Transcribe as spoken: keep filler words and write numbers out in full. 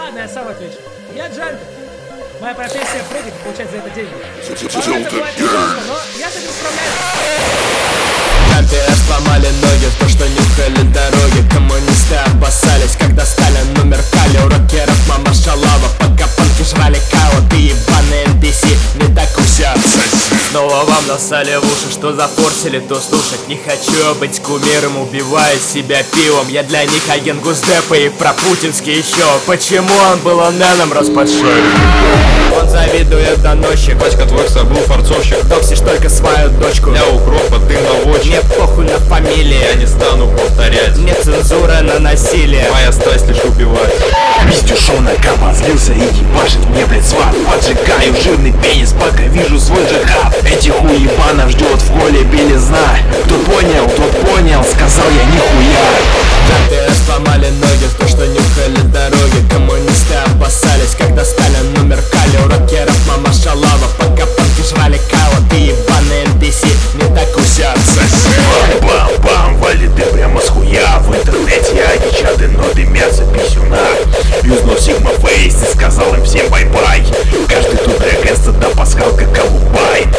Ладно, я сам отвечу. Я джангл. Моя профессия прыгать и получать за это деньги. Порой это бывает несложно, но я с этим справляюсь. КПС сломали ноги, то что нюхали дороги. Коммунисты обоссались, когда Сталин умер. Кали у рокеров мама шалава, пока панки жрали као. Ты ебаный эн пи си, не так усят. Снова вам насали в уши, что зафорсили, то слушать. Не хочу быть кумиром, убивая себя пивом. Я для них агент Госдепа и пропутинский еще. Почему он был оненом, рос под шею? Он завидует доносчик. Батька твой забыл форцовщик. Токсишь только свою дочку. Для укропа ты наводчик. Мне похуй на фамилии, Я не стану повторять. мне цензура на насилие. Моя страсть лишь убивать. Пиздюшонок обозлился и ебашит мне, блядь, сват. Поджигаю жирный пенис, пока вижу свой джихад. Этих уебанов ждет в холле белизна. Кто понял, тот понял, сказал я нихуя. КПС сломали ноги, то что нюхали дороги. Коммунисты обоссались, когда Сталин умер. Кали у рокеров мама шалава, пока панки жрали као. Ты ебаный эн пи си, не так усят. Бам-бам, валит ты прямо с хуя. В интернете они чаты, но дымятся писюна. Юзнул Сигма Фейс и сказал им всем бай-бай. Каждый тут регается до пасхалка колубай.